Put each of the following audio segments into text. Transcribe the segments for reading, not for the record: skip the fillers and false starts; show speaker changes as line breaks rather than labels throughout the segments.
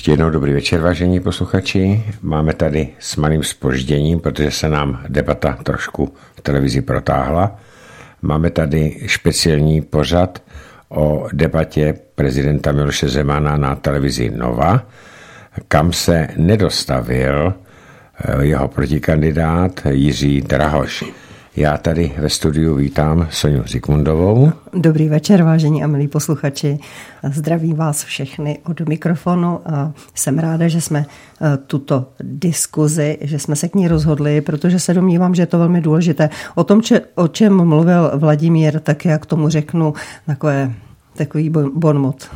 Ještě jednou dobrý večer, vážení posluchači. Máme tady s malým zpožděním, protože se nám debata trošku v televizi protáhla. Máme tady speciální pořad o debatě prezidenta Miloše Zemana na televizi Nova, kam se nedostavil jeho protikandidát Jiří Drahoš. Já tady ve studiu vítám Soňu Zikmundovou.
Dobrý večer, vážení a milí posluchači. Zdravím vás všechny od mikrofonu a jsem ráda, že jsme tuto diskuzi, že jsme se k ní rozhodli, protože se domnívám, že je to velmi důležité. O čem mluvil Vladimír, tak já k tomu řeknu takový bonmot,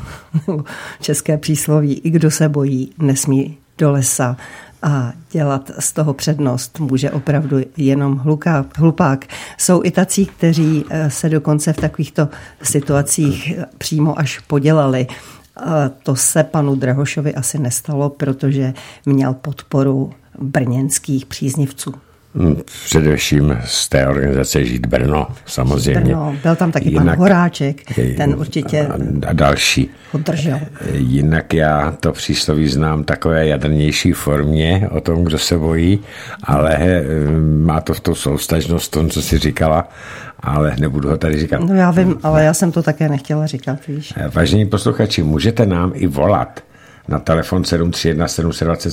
české přísloví, i kdo se bojí, nesmí do lesa. A dělat z toho přednost může opravdu jenom hlupák. Jsou i tací, kteří se dokonce v takovýchto situacích přímo až podělali. To se panu Drahošovi asi nestalo, protože měl podporu brněnských příznivců.
Především z té organizace Žít Brno, samozřejmě.
Brno. Byl tam taky pan Horáček, ten určitě
a další.
Ho držel.
Jinak já to přísloví znám takové jadrnější formě o tom, kdo se bojí, ale má to v tou soustažnost v tom, co jsi říkala, ale nebudu ho tady říkat.
No já vím, ale já jsem to také nechtěla říkat, víš.
Vážení posluchači, můžete nám i volat na telefon 731 720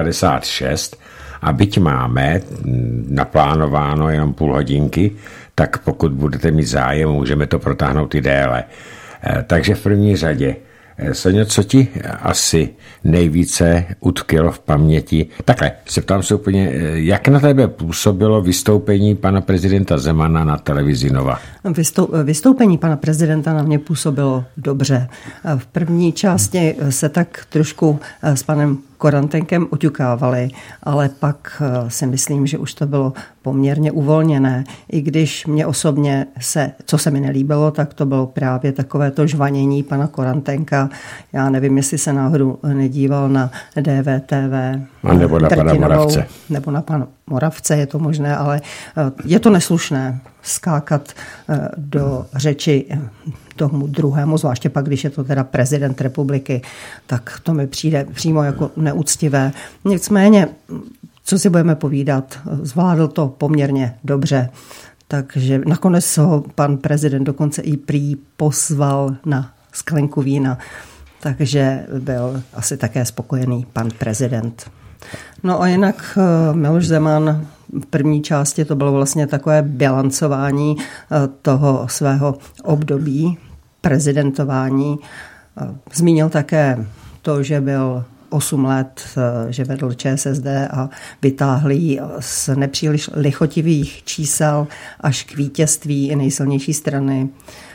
756 a byť máme naplánováno jenom půl hodinky, tak pokud budete mít zájem, můžeme to protáhnout i déle. Takže v první řadě, Soňo, co ti asi nejvíce utkvělo v paměti? Takhle, se ptám se úplně, jak na tebe působilo vystoupení pana prezidenta Zemana na televizi Nova?
Vystoupení pana prezidenta na mě působilo dobře. V první části se tak trošku s panem Korantenkem oťukávali, ale pak si myslím, že už to bylo poměrně uvolněné. I když mě osobně co se mi nelíbilo, tak to bylo právě takové to žvanění pana Korantenka. Já nevím, jestli se náhodou nedíval na DVTV.
A nebo na pana Moravce.
Nebo na pana Moravce, je to možné, ale je to neslušné skákat do řeči tomu druhému, zvláště pak, když je to teda prezident republiky, tak to mi přijde přímo jako neúctivé. Nicméně, co si budeme povídat, zvládl to poměrně dobře. Takže nakonec ho pan prezident dokonce i prý pozval na sklenku vína. Takže byl asi také spokojený pan prezident. No a jinak Miloš Zeman v první části to bylo vlastně takové bilancování toho svého období prezidentování. Zmínil také to, že byl 8 let, že vedl ČSSD a vytáhl ji z nepříliš lichotivých čísel až k vítězství nejsilnější strany.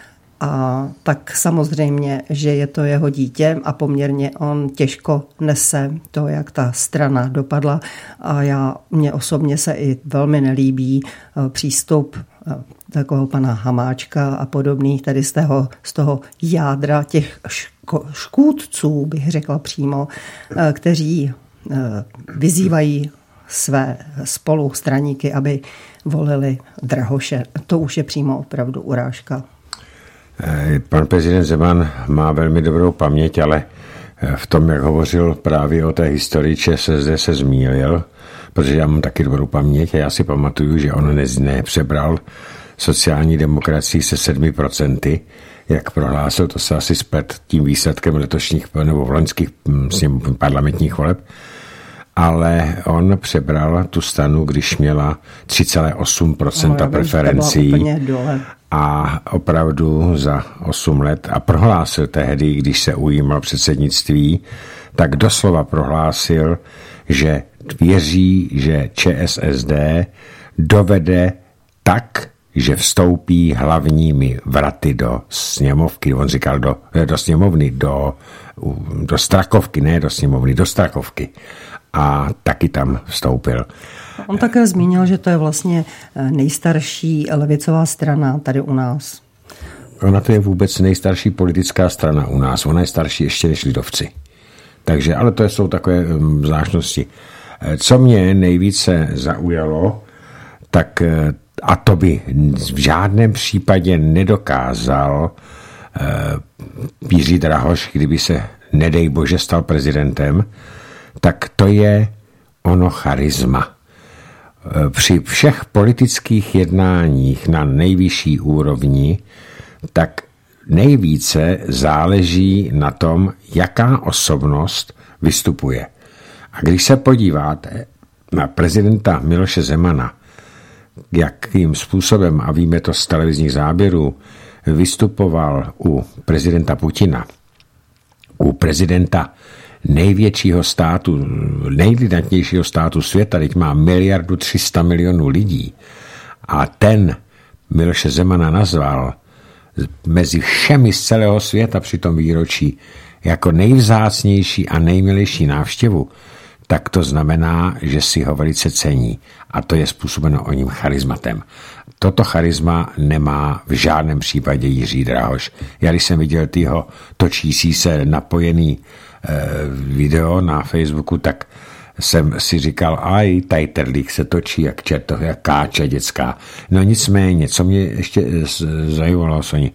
A tak samozřejmě, že je to jeho dítě a poměrně on těžko nese to, jak ta strana dopadla. A mně osobně se i velmi nelíbí přístup takového pana Hamáčka a podobných, tady z toho jádra těch škůdců, bych řekla přímo, kteří vyzývají své spolustraníky, aby volili Drahoše. To už je přímo opravdu urážka.
Pan prezident Zeman má velmi dobrou paměť, ale v tom, jak hovořil právě o té historii ČSSD, se zmýlil, protože já mám taky dobrou paměť a já si pamatuju, že on nepřebral sociální demokracii se 7%, jak prohlásil, to se asi splet tím výsledkem letošních nebo loňských parlamentních voleb, ale on přebral tu stranu, když měla 3,8% preferencí a opravdu za 8 let a prohlásil tehdy, když se ujímal předsednictví, tak doslova prohlásil, že věří, že ČSSD dovede tak, že vstoupí hlavními vraty do sněmovky, on říkal do sněmovny, do Strakovky, ne do sněmovny, do Strakovky. A taky tam vstoupil.
On také zmínil, že to je vlastně nejstarší levicová strana tady u nás.
Ona to je vůbec nejstarší politická strana u nás. Ona je starší ještě než lidovci. Takže, ale to jsou takové zvláštnosti. Co mě nejvíce zaujalo, tak a to by v žádném případě nedokázal Jiří Drahoš, kdyby se nedej bože stal prezidentem, tak to je ono charisma. Při všech politických jednáních na nejvyšší úrovni, tak nejvíce záleží na tom, jaká osobnost vystupuje. A když se podíváte na prezidenta Miloše Zemana, jakým způsobem, a víme to z televizních záběrů, vystupoval u prezidenta Putina, u prezidenta největšího státu, nejlidnatějšího státu světa, teď má 1,3 miliardy lidí, a ten Miloše Zemana nazval mezi všemi z celého světa při tom výročí jako nejvzácnější a nejmilejší návštěvu, tak to znamená, že si ho velice cení. A to je způsobeno o ním charizmatem. Toto charisma nemá v žádném případě Jiří Drahoš. Já když jsem viděl týho točící se napojený video na Facebooku, tak jsem si říkal, aj, Tajterlík se točí jak čertov, jak káča dětská. No nicméně, co mě ještě zajímalo, Soni,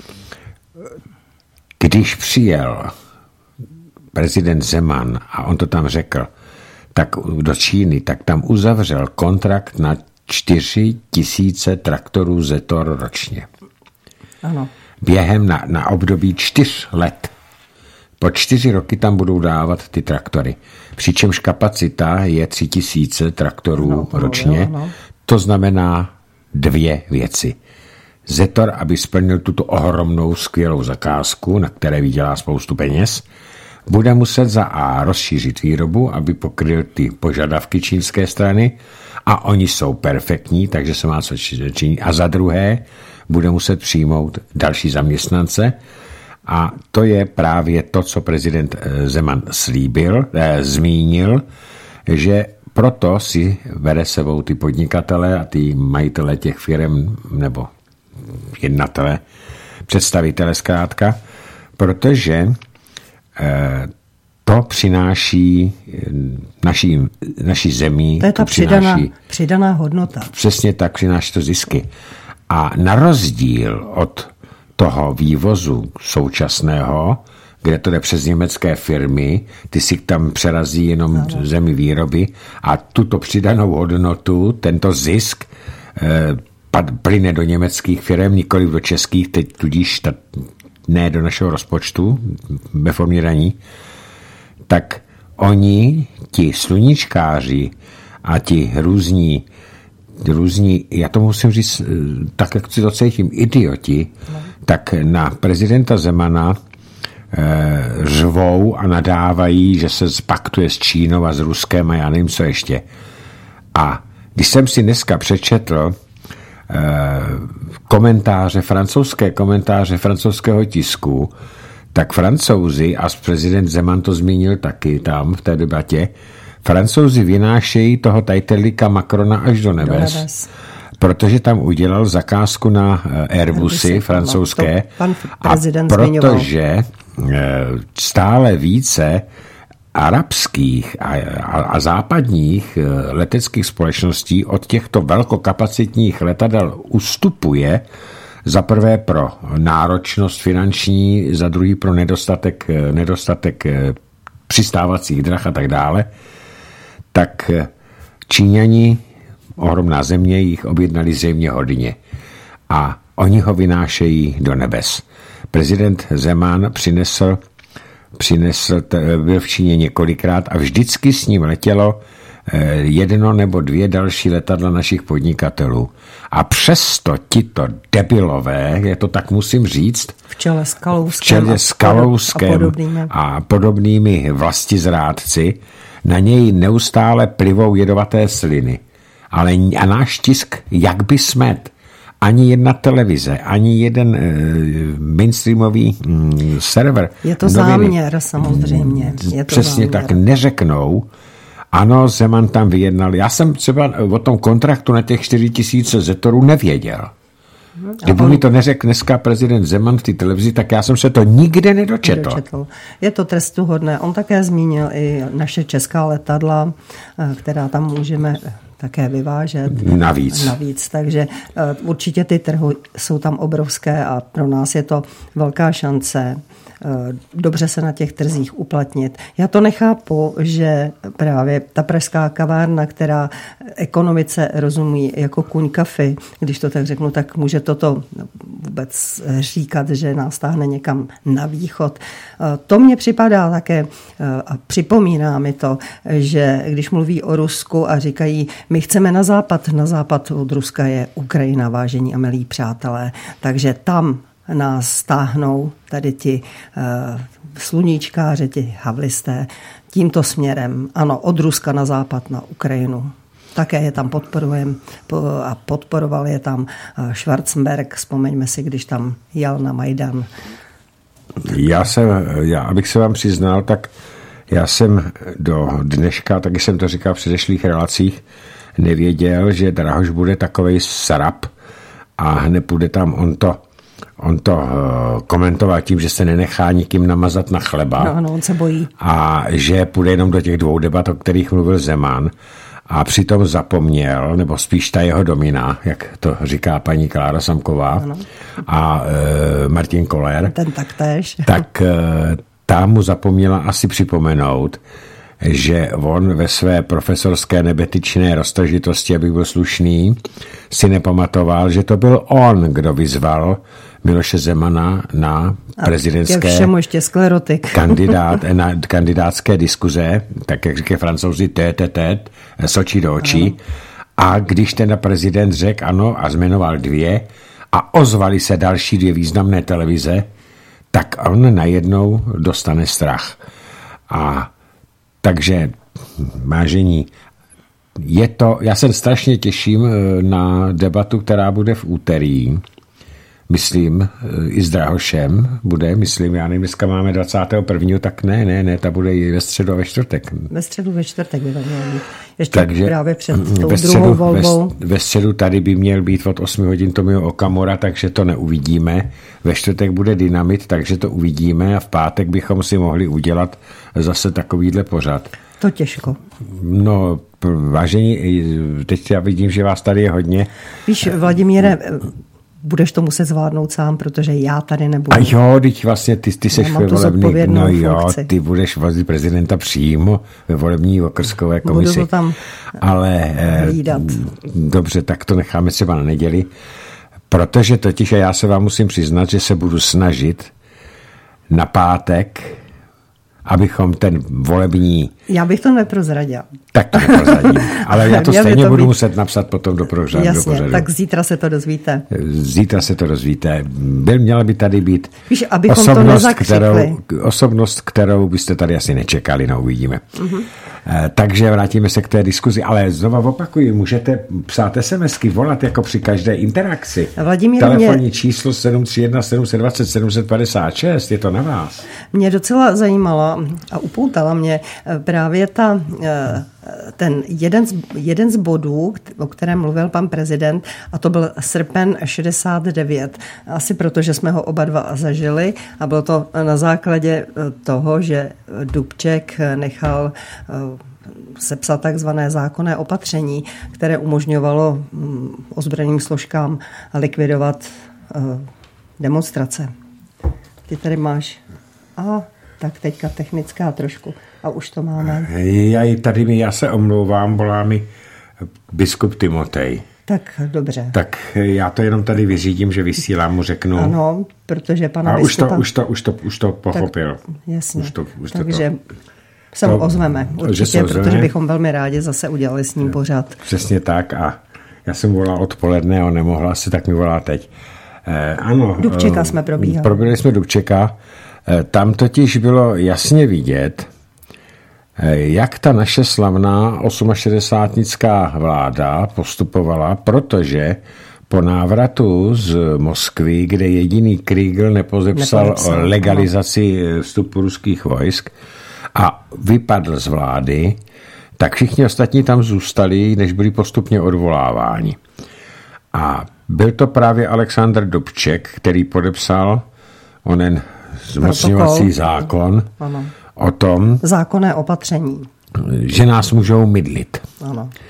když přijel prezident Zeman a on to tam řekl, tak do Číny, tak tam uzavřel kontrakt na 4 000 traktorů Zetor ročně.
Ano.
Během na období 4 let. Po 4 roky tam budou dávat ty traktory. Přičemž kapacita je 3 000 traktorů ročně. Ano. To znamená 2 věci. Zetor, aby splnil tuto ohromnou skvělou zakázku, na které vydělá spoustu peněz, bude muset za A rozšířit výrobu, aby pokryl ty požadavky čínské strany, a oni jsou perfektní, takže se má co činit. A za druhé bude muset přijmout další zaměstnance, a to je právě to, co prezident Zeman zmínil, že proto si bere sebou ty podnikatele a ty majitele těch firem, nebo jednatele, představitele zkrátka, protože to přináší naší zemí.
To je ta přidaná hodnota.
Přesně tak, přináší to zisky. A na rozdíl od toho vývozu současného, kde to jde přes německé firmy, ty si tam přerazí jenom zemi výroby, a tuto přidanou hodnotu, tento zisk plyne do německých firm, nikoli do českých, teď tudíž ne do našeho rozpočtu ve formě daní, tak oni, ti sluníčkáři a ti různí, já to musím říct tak, jak si to cítím, idioti, tak na prezidenta Zemana řvou a nadávají, že se spaktuje s Čínou a s Ruskem a já nevím, co ještě. A když jsem si dneska přečetl francouzské komentáře francouzského tisku, tak Francouzi, a prezident Zeman to zmínil taky tam v té debatě, Francouzi vynášejí toho Tajterlíka Macrona až do nebes. Protože tam udělal zakázku na Airbusy francouzské, a protože stále více arabských a západních leteckých společností od těchto velkokapacitních letadel ustupuje, za prvé pro náročnost finanční, za druhý pro nedostatek přistávacích drah a tak dále, tak Číňani, ohromná země, jich objednali zřejmě hodně a oni ho vynášejí do nebes. Prezident Zeman byl v Číně několikrát a vždycky s ním letělo 1 nebo 2 další letadla našich podnikatelů. A přesto tito debilové, je to tak musím říct,
v čele s Kalouskem
a podobnými vlastizrádci, na něj neustále plivou jedovaté sliny. Ale a náš tisk, jak by smet, ani jedna televize, ani jeden mainstreamový server.
Je to záměr, samozřejmě. Je to
přesně
záměr.
Tak neřeknou. Ano, Zeman tam vyjednal. Já jsem třeba o tom kontraktu na těch 4 000 zetorů nevěděl. Kdyby mi to neřekl dneska prezident Zeman v té televizi, tak já jsem se to nikde nedočetl.
Je to trestuhodné. On také zmínil i naše česká letadla, která tam můžeme také vyvážet.
Navíc.
Takže určitě ty trhy jsou tam obrovské a pro nás je to velká šance dobře se na těch trzích uplatnit. Já to nechápu, že právě ta pražská kavárna, která ekonomice rozumí jako kuň kafy, když to tak řeknu, tak může toto vůbec říkat, že nás táhne někam na východ. To mně připadá také a připomíná mi to, že když mluví o Rusku a říkají, my chceme na západ od Ruska je Ukrajina, vážení a milí přátelé, takže tam nás táhnou tady ti sluníčkáři, ti havlisté tímto směrem. Ano, od Ruska na západ, na Ukrajinu. Také je tam podporujeme a podporoval je tam Schwarzenberg. Vzpomeňme si, když tam jel na Majdan.
Abych se vám přiznal, tak já jsem do dneška, taky jsem to říkal v předešlých relacích, nevěděl, že Drahoš bude takovej srap a nepůjde tam on to komentoval tím, že se nenechá nikým namazat na chleba.
No, on se bojí.
A že půjde jenom do těch dvou debat, o kterých mluvil Zeman. A přitom zapomněl, nebo spíš ta jeho domina, jak to říká paní Klára Samková, ano. A Martin Koller.
Ten taktéž.
Tak ta mu zapomněla asi připomenout, že on ve své profesorské nebetyčné roztržitosti, abych byl slušný, si nepamatoval, že to byl on, kdo vyzval Miloše Zemana na prezidentské
všemu ještě sklerotik.
Na kandidátské diskuze, tak jak říkají Francouzi, tête, z očí do očí. Ano. A když ten prezident řekl ano a jmenoval 2 a ozvali se další 2 významné televize, tak on najednou dostane strach. A takže, vážení, já se strašně těším na debatu, která bude v úterý, myslím, i s Drahošem bude, myslím, já nevím, dneska máme 21., tak ne, ta bude i ve středu a ve čtvrtek.
Ve středu, ve čtvrtek by to mělo být. Ještě takže právě před tou druhou volbou.
Ve středu tady by měl být od 8 hodin Tomio Okamura, takže to neuvidíme. Ve čtvrtek bude Dynamit, takže to uvidíme a v pátek bychom si mohli udělat zase takovýhle pořad.
To těžko.
No, vážení, teď já vidím, že vás tady je hodně.
Víš, Vladimíre, budeš to muset zvládnout sám, protože já tady nebudu.
A jo, teď vlastně ty seš ve volební, no jo, funkci. Ty budeš vozit prezidenta přímo ve volební okrskové komisi.
Budu to tam
ale
hlídat.
Dobře, tak to necháme třeba na neděli, protože totiž, a já se vám musím přiznat, že se budu snažit na pátek, abychom ten volební...
Já bych to neprozradil.
Tak to neprozradím. Ale já to stejně budu muset napsat potom do pořadu.
Jasně, tak zítra se to dozvíte.
Měla by tady být
víš, abychom to nezakřikli.
Osobnost, kterou byste tady asi nečekali, no uvidíme. Uh-huh. Takže vrátíme se k té diskuzi, ale znova opakuji, můžete psát SMSky, volat jako při každé interakci. Telefonní číslo 731 720 756, je to na vás.
Mě docela zajímala a upoutala mě právě ten jeden z bodů, o kterém mluvil pan prezident, a to byl srpen 69. Asi proto, že jsme ho oba dva zažili a bylo to na základě toho, že Dubček nechal sepsat takzvané zákonné opatření, které umožňovalo ozbrojeným složkám likvidovat demonstrace. Ty tady máš... Tak teďka technická trošku. A už to máme.
Já se omlouvám, volá mi biskup Timotej.
Tak dobře.
Tak já to jenom tady vyřídím, že vysílám, mu řeknu.
Ano, protože pana biskupa...
Už to pochopil.
Tak, jasně. Takže se mu ozveme určitě, protože bychom velmi rádi zase udělali s ním pořád.
Přesně tak a já jsem volal odpoledne a nemohla si, tak mi volá teď. Ano.
Dubčeka jsme probíhali.
Probíhali jsme Dubčeka. Tam totiž bylo jasně vidět, jak ta naše slavná 68. vláda postupovala, protože po návratu z Moskvy, kde jediný Kriegl nepodepsal o legalizaci vstupu ruských vojsk a vypadl z vlády, tak všichni ostatní tam zůstali, než byli postupně odvoláváni. A byl to právě Alexandr Dubček, který podepsal onen zmocňovací zákon o tom...
Zákonné opatření.
Že nás můžou mydlit.
Ano.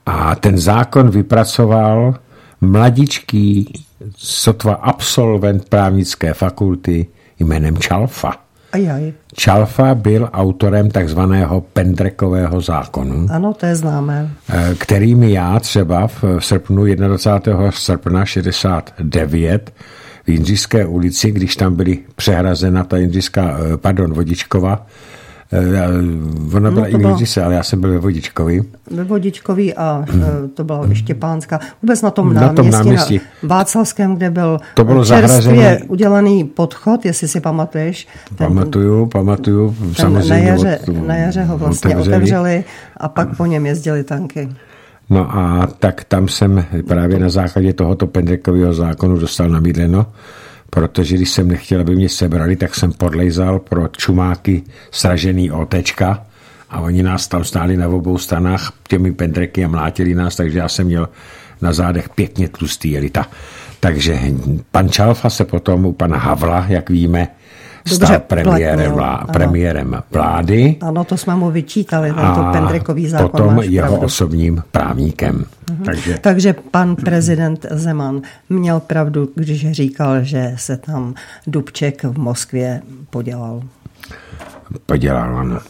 A ten zákon vypracoval mladičký, sotva absolvent právnické fakulty jménem Čalfa. Čalfa byl autorem takzvaného Pendrekového zákonu.
Ano, to je známé.
Kterými já třeba v srpnu, 21. srpna 69 v Jindřišské ulici, když tam byly přehrazena ta Vodičkova, ona byla i v Jindřišce, ale já jsem byl ve Vodičkovi.
Ve Vodičkovi a to byla Štěpánská. Vůbec na tom náměstí. Na Václavském, kde byl čerstvě udělaný podchod, jestli si pamatuješ.
Pamatuju. Samozřejmě
na jaře ho vlastně otevřeli a pak po něm jezdili tanky.
No a tak tam jsem právě na základě tohoto Pendrekového zákonu dostal namídleno, protože když jsem nechtěl, aby mě sebrali, tak jsem podlejzal pro čumáky sražený OTčka a oni nás tam stáli na obou stranách těmi pendreky a mlátili nás, takže já jsem měl na zádech pěkně tlustý jelita. Takže pan Čalfa se potom u pana Havla, jak víme, stal premiérem vlády.
Ano, to jsme mu vyčítali, tento Pendrekový zákon.
Potom jeho osobním právníkem.
Takže pan prezident Zeman měl pravdu, když říkal, že se tam Dubček v Moskvě podělal.
Ano.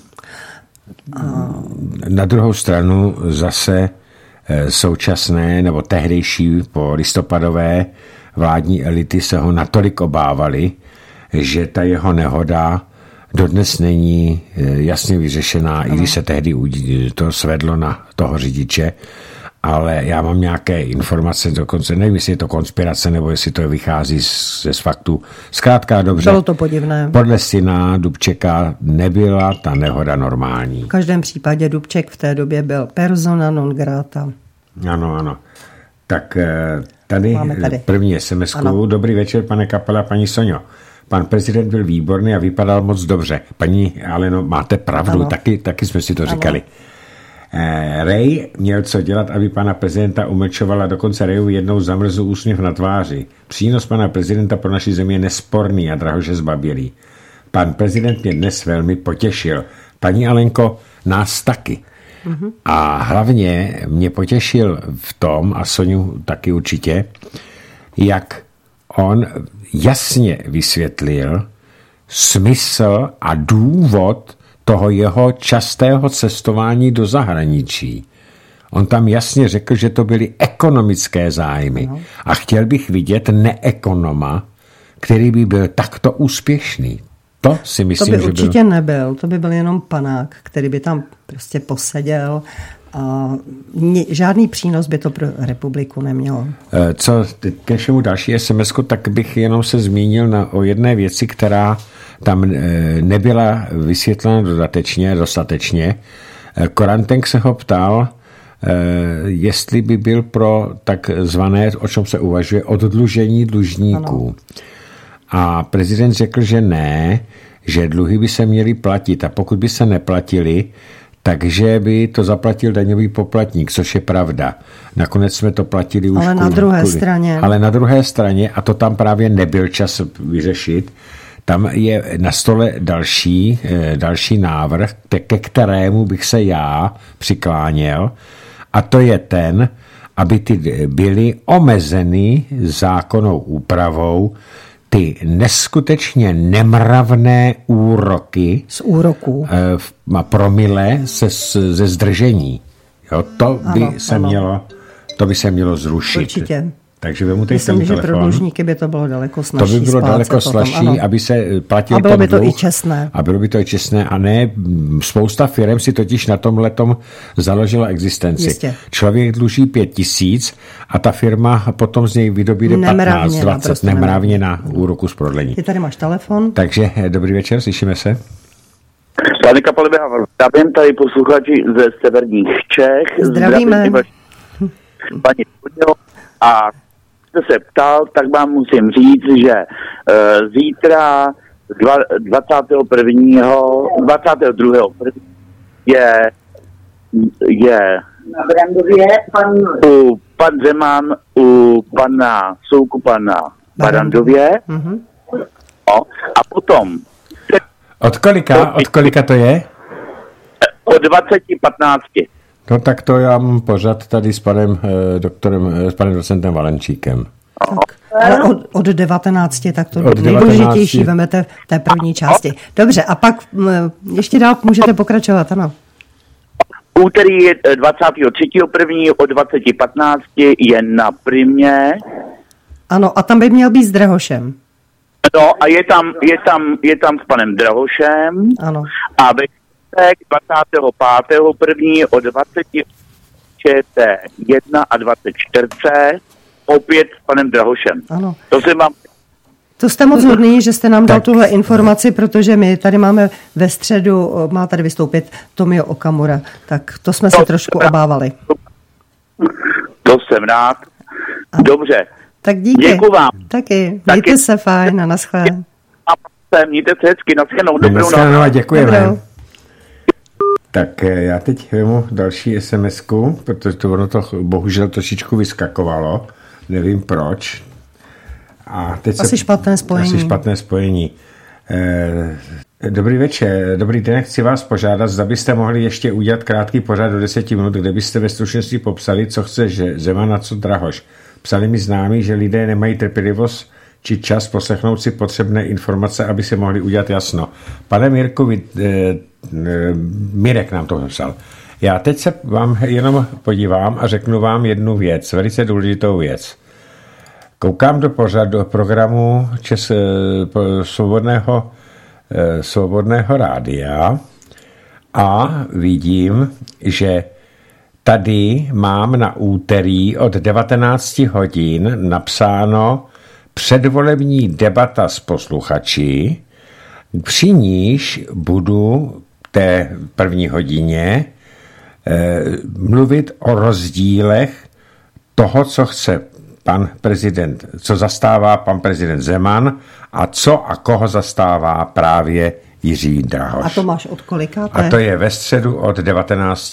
Na druhou stranu zase současné nebo tehdejší po listopadové vládní elity se ho natolik obávali, že ta jeho nehoda dodnes není jasně vyřešená, i když se tehdy to svedlo na toho řidiče, ale já mám nějaké informace, dokonce nevím, jestli je to konspirace, nebo jestli to vychází z faktů. Zkrátka dobře.
Bylo to podivné.
Podle syna Dubčeka nebyla ta nehoda normální.
V každém případě Dubček v té době byl persona non grata.
Ano. Tak tady první SMS-ku. Dobrý večer, pane Kapela, paní Soňo. Pan prezident byl výborný a vypadal moc dobře. Paní Aleno, máte pravdu, taky jsme si to říkali. Ray měl co dělat, aby pana prezidenta umlčovala, dokonce Rayu jednou zamrzl úsměv na tváři. Přínos pana prezidenta pro naši zemi je nesporný a drahože zbabělý. Pan prezident mě dnes velmi potěšil. Paní Alenko, nás taky. A hlavně mě potěšil v tom, a Soňu taky určitě, jak on jasně vysvětlil smysl a důvod toho jeho častého cestování do zahraničí. On tam jasně řekl, že to byly ekonomické zájmy. A chtěl bych vidět neekonoma, který by byl takto úspěšný. To si myslím,
to by určitě nebyl. To by byl jenom panák, který by tam prostě poseděl a žádný přínos by to pro republiku nemělo.
Co k našemu další SMS-ku, tak bych jenom se zmínil o jedné věci, která tam nebyla vysvětlena dostatečně. Korantenk se ho ptal, jestli by byl pro takzvané, o čem se uvažuje, oddlužení dlužníků. Ano. A prezident řekl, že ne, že dluhy by se měly platit a pokud by se neplatili, takže by to zaplatil daňový poplatník, což je pravda. Nakonec jsme to platili už.
Ale na druhé straně, a to tam právě nebyl čas vyřešit, tam je na stole další návrh, ke kterému bych se já přikláněl, a to je ten, aby ty byly omezeny zákonnou úpravou ty neskutečně nemravné úroky z úroků
a promile ze zdržení. Jo, to by se mělo zrušit.
Určitě.
Takže vemu teď
myslím,
ten telefon.
Že pro dlužníky by to bylo daleko snazší.
To by bylo daleko snazší, aby se platil
a bylo by to i čestné.
A bylo by to i čestné. A ne, spousta firem si totiž na tomhletom založila existenci.
Jistě.
Člověk dluží 5 000 a ta firma potom z něj vydobíde 15, 20 nemravně na úroku z prodlení.
Ty tady máš telefon.
Takže dobrý večer, slyšíme se.
Pane Kapale, zdravím tady posluchači ze severních Čech.
Zdravíme.
Paní a jste se ptal, tak vám musím říct, že zítra 22. je
na Brandově
pan Zeman u pana Soukupana Barandově.
Mm-hmm.
No, a potom
od kolika to je?
Od 20:15.
No tak to já mám pořad tady s panem docentem Valenčíkem.
Tak, ale od 19, tak to nejdůležitější vemete v té první části. Dobře, a pak ještě dál můžete pokračovat, ano.
Úterý 23.1. o 20:15 je na Primě.
Ano, a tam by měl být s Drahošem.
No a je tam s panem Drahošem.
Ano.
A ve čtvrtek 25.1. o 20:1 a 24 opět s panem Drahošem.
Ano.
To
jste moc hodný, že jste nám dal tuhle informaci, protože my tady máme ve středu, má tady vystoupit Tomio Okamura, tak to jsme se trošku obávali.
To jsem rád. Ano. Dobře.
Tak díky.
Děkuji vám.
Taky. Mějte se fajn a naschle.
Mějte se hezky, naschledanou.
Dobrou noc. Děkujeme. Tak já teď vemu další SMS-ku, protože ono to bohužel trošičku vyskakovalo. Nevím proč. A teď
asi špatné spojení.
Dobrý večer, dobrý den, chci vás požádat, zda byste mohli ještě udělat krátký pořad do 10 minut, kde byste ve stručnosti popsali, co chce Zeman a co Drahoš. Psali mi známí, že lidé nemají trpělivost či čas poslechnout si potřebné informace, aby se mohli udělat jasno. Pane Mirku, Mirek nám to napsal. Já teď se vám jenom podívám a řeknu vám jednu věc, velice důležitou věc. Koukám do programu Svobodného rádia a vidím, že tady mám na úterý od 19 hodin napsáno předvolební debata s posluchači, při níž budu té první hodině mluvit o rozdílech toho, co chce pan prezident, co zastává pan prezident Zeman a co a koho zastává právě Jiří Drahoš.
A to máš od kolika?
A to je ve středu od 19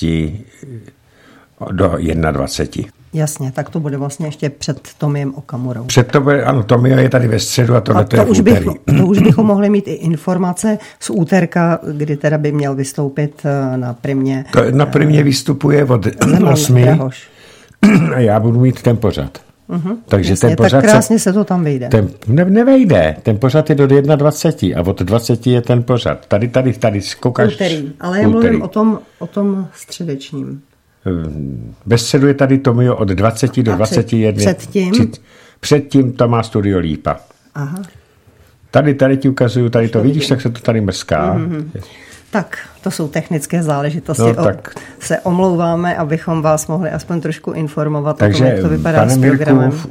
do 21.
Jasně, tak to bude vlastně ještě před Tomiem Okamurou.
Ano, Tomio je tady ve středu a tohle to je v úterý.
To už bychom mohli mít i informace z úterka, kdy teda by měl vystoupit na Primě.
Na Primě vystupuje od 8. A já budu mít ten pořad. Takže
jasně,
ten pořad
tak krásně se to tam vejde.
Nevejde, ten pořad je do 21 a od 20 je ten pořad. Tady koukáš.
Úterý, ale já mluvím o tom středečním.
Ve středu je tady Tomio od 20 do 21. Předtím to má Studio Lípa.
Aha.
Tady ti ukazuju, tady to vidíš, tak se to tady mrská.
Tak, to jsou technické záležitosti. Se omlouváme, abychom vás mohli aspoň trošku informovat.
Takže,
o tom, jak to vypadá
pane
s programem.
Mirku,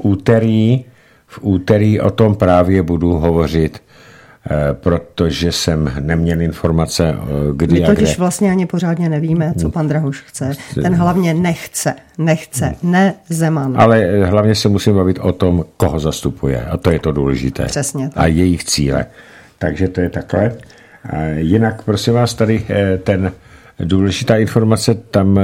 v úterý o tom právě budu hovořit, protože jsem neměl informace, kdy
my totiž vlastně ani pořádně nevíme, co pan Drahoš chce. Ten hlavně nechce, ne Zeman.
Ale hlavně se musím bavit o tom, koho zastupuje. A to je to důležité.
Přesně tak.
A jejich cíle. Takže to je takhle. Jinak, prosím vás, tady ten důležitá informace, tam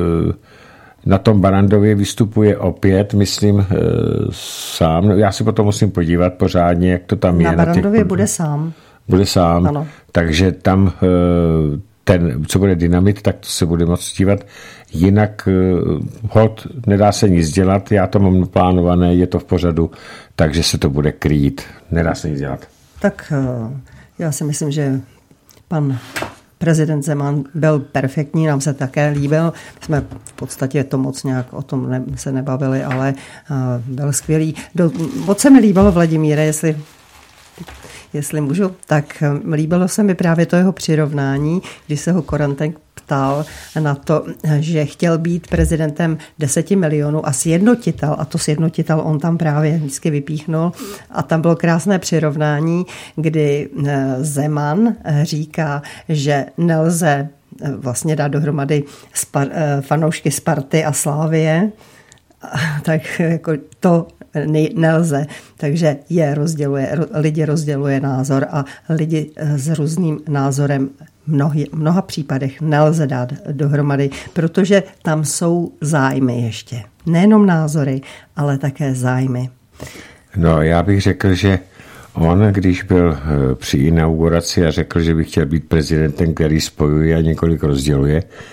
na tom Barrandově vystupuje opět, myslím, sám. Já si potom musím podívat pořádně, jak to tam je.
Na Barrandově bude sám.
Bude sám,
ano.
Takže tam co bude dynamit, tak to se bude moct dívat. Jinak hod, nedá se nic dělat, já to mám naplánované, je to v pořadu, takže se to bude krýt, nedá se nic dělat.
Tak já si myslím, že pan prezident Zeman byl perfektní, nám se také líbil. Jsme v podstatě to moc nějak o tom se nebavili, ale byl skvělý. Moc se mi líbilo, Vladimíre, jestli můžu, tak líbilo se mi právě to jeho přirovnání, když se ho Korantek ptal na to, že chtěl být prezidentem 10 milionů a sjednotitel, a to sjednotitel on tam právě vždycky vypíchnul a tam bylo krásné přirovnání, kdy Zeman říká, že nelze vlastně dát dohromady fanoušky Sparty a Slávie, tak jako to nelze, takže lidi rozděluje názor a lidi s různým názorem v mnoha případech nelze dát dohromady, protože tam jsou zájmy ještě. Nejenom názory, ale také zájmy.
No, já bych řekl, že on, když byl při inauguraci a řekl, že by chtěl být prezidentem, který spojuje a několik rozděluje,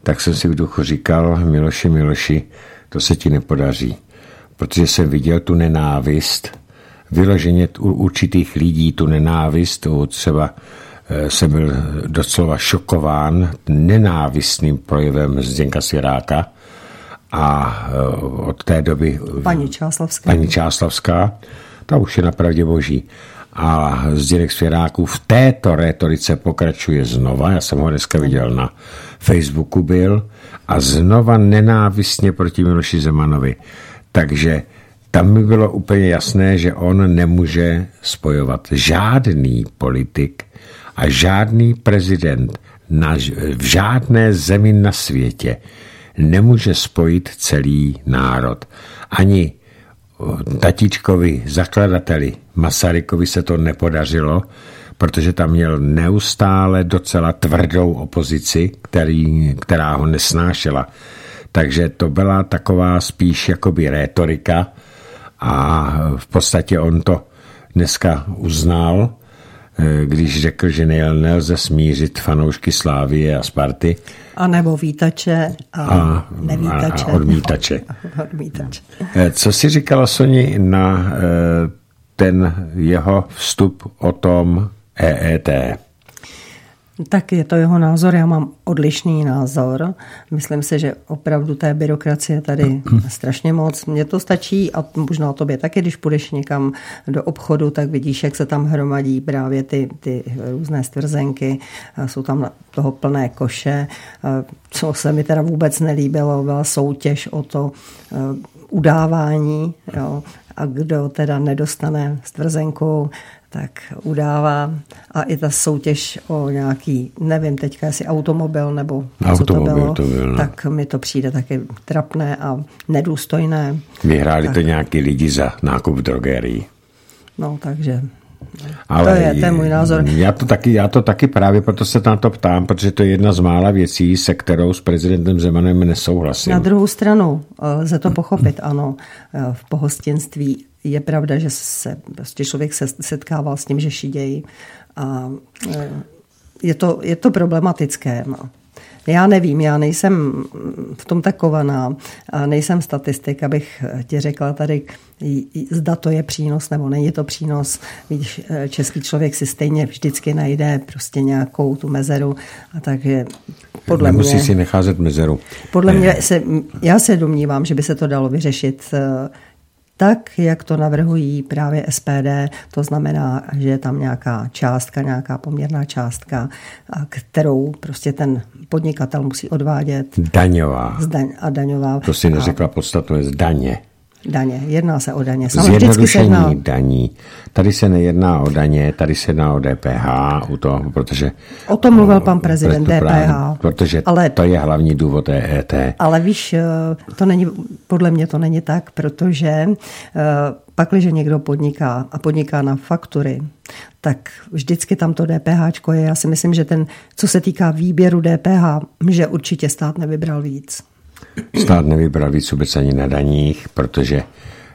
tak jsem si v duchu říkal, Miloši, to se ti nepodaří. Protože jsem viděl tu nenávist, vyloženě u určitých lidí tu nenávist, třeba jsem byl docela šokován nenávistným projevem Zdeňka Svěráka a od té doby paní Čáslavská, ta už je napravdě boží. A Zdeněk Svěráků v této rétorice pokračuje znova, já jsem ho dneska viděl na Facebooku byl, a znova nenávistně proti Miloši Zemanovi. Takže tam mi bylo úplně jasné, že on nemůže spojovat žádný politik a žádný prezident v žádné zemi na světě nemůže spojit celý národ. Ani tatíčkovi, zakladateli Masarykovi se to nepodařilo, protože tam měl neustále docela tvrdou opozici, která ho nesnášela. Takže to byla taková spíš jakoby rétorika a v podstatě on to dneska uznal, když řekl, že nelze smířit fanoušky Slávie a Sparty.
A nebo vítače a nevítače.
A odmítače. Co jsi říkala, Soni, na ten jeho vstup o tom EET?
Tak je to jeho názor, já mám odlišný názor. Myslím si, že opravdu té byrokracie tady strašně moc. Mně to stačí a možná tobě taky, když půjdeš někam do obchodu, tak vidíš, jak se tam hromadí právě ty různé stvrzenky. Jsou tam toho plné koše. Co se mi teda vůbec nelíbilo, byla soutěž o to udávání. Jo. A kdo teda nedostane stvrzenku, tak udává. A i ta soutěž o nějaký, nevím teďka, jestli automobil nebo co to bylo, tak mi to přijde taky trapné a nedůstojné.
Vyhráli to nějaký lidi za nákup v drogerii.
No, takže ale to je můj názor.
Já to taky právě proto se na to ptám, protože to je jedna z mála věcí, se kterou s prezidentem Zemanem nesouhlasím.
Na druhou stranu lze to pochopit, ano, v pohostinství je pravda, že se prostě člověk se setkával s tím, že šidějí a je to problematické. No. Já nevím, já nejsem v tom tak kovaná, nejsem statistik, abych ti řekla tady, zda to je přínos nebo není to přínos. Víš, český člověk si stejně vždycky najde prostě nějakou tu mezeru. A takže podle mě...
Nemusí si nacházet mezeru.
Podle mě já se domnívám, že by se to dalo vyřešit tak, jak to navrhují právě SPD, to znamená, že je tam nějaká částka, nějaká poměrná částka, kterou prostě ten podnikatel musí odvádět.
Daňová.
Daňová.
To si neřekla podstatné, z daně.
Daně, jedná se o daně.
Zjednodušení daní. Tady se nejedná o daně, tady se jedná o DPH, protože...
O tom mluvil pan prezident, DPH.
Protože ale, to je hlavní důvod EET.
Ale víš, podle mě to není tak, protože pakliže někdo podniká na faktury, tak vždycky tam to DPH je. Já si myslím, že co se týká výběru DPH, že určitě stát nevybral víc.
Stát nevybral víc vůbec ani na daních, protože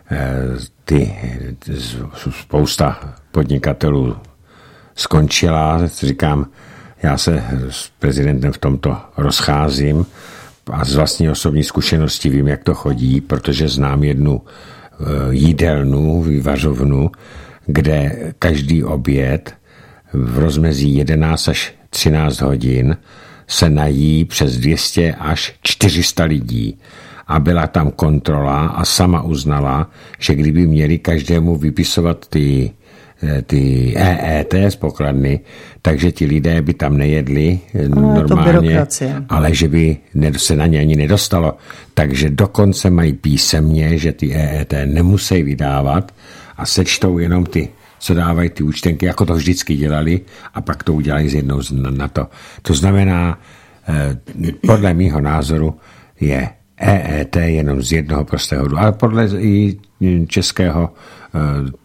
spousta podnikatelů skončila. Říkám, já se s prezidentem v tomto rozcházím a z vlastní osobní zkušenosti vím, jak to chodí, protože znám jednu jídelnu, vývařovnu, kde každý oběd v rozmezí 11 až 13 hodin se nají přes 200 až 400 lidí. A byla tam kontrola a sama uznala, že kdyby měli každému vypisovat ty EET z pokladny, takže ti lidé by tam nejedli normálně, ale že by se na ně ani nedostalo. Takže dokonce mají písemně, že ty EET nemusí vydávat a sečtou jenom ty, co dávají ty účtenky, jako to vždycky dělali, a pak to udělají z jednou na to. To znamená, podle mýho názoru je EET jenom z jednoho prostého důvodu. Ale podle i Českého